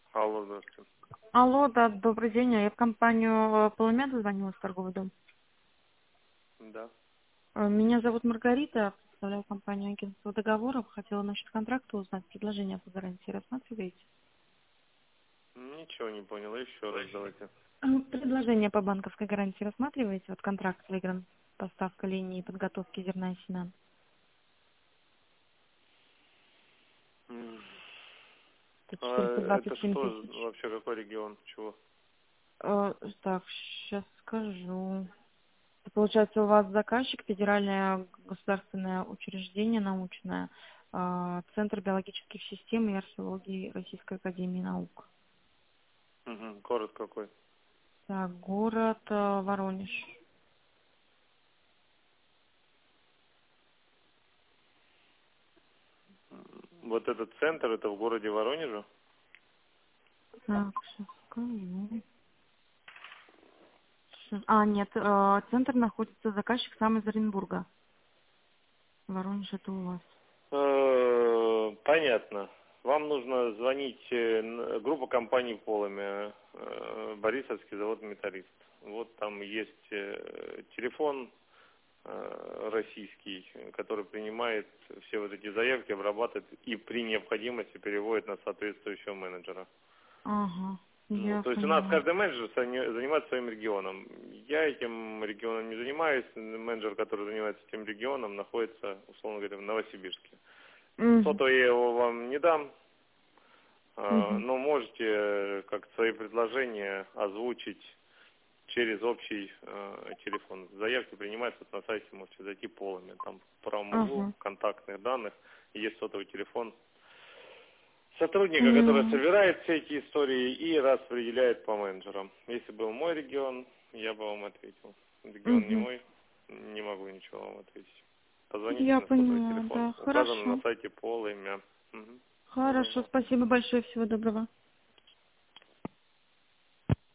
Алло, здравствуйте. Алло, да, добрый день. Я в компанию Полумя звонила в торговый дом. Да. Меня зовут Маргарита, представляю компанию агентства договоров. Хотела насчет контракта узнать, предложение по гарантии рассматриваете? Ничего не понял. Еще раз давайте. Предложение по банковской гарантии рассматриваете? Вот контракт выигран, поставка линии подготовки зерна и семян. М. Это Это 427 что тысяч. вообще, какой регион? Чего? Так, сейчас скажу. Это, получается, у вас заказчик, федеральное государственное учреждение научное, Центр биологических систем и археологии Российской академии наук. Мгм. Город какой? Так, город Воронеж. Вот этот центр, это в городе Воронеже? Так, сейчас скажу. Нет, центр находится, заказчик сам из Оренбурга. Воронеж это у вас. Понятно. Вам нужно звонить группа компаний Полами, Борисовский завод «Металлист». Вот там есть телефон российский, который принимает все вот эти заявки, обрабатывает и при необходимости переводит на соответствующего менеджера. Ага, Ну, я то есть у нас поняла. каждый менеджер занимается своим регионом. Я этим регионом не занимаюсь. Менеджер, который занимается этим регионом, находится, условно говоря, в Новосибирске. Угу, Сотовый я его вам не дам, угу, но можете как свои предложения озвучить через общий телефон. Заявки принимаются на сайте, можете зайти полами. Там в правом углу ага. контактных данных есть сотовый телефон сотрудника, который собирает все эти истории и распределяет по менеджерам. Если был мой регион, я бы вам ответил. Регион не Угу. мой, не могу ничего вам ответить. Позвоните Я на сотовый поняла, телефон. да, Указано на хорошо. сайте Пола имя. Мгм. Всего Хорошо, доброго. спасибо большое, всего доброго.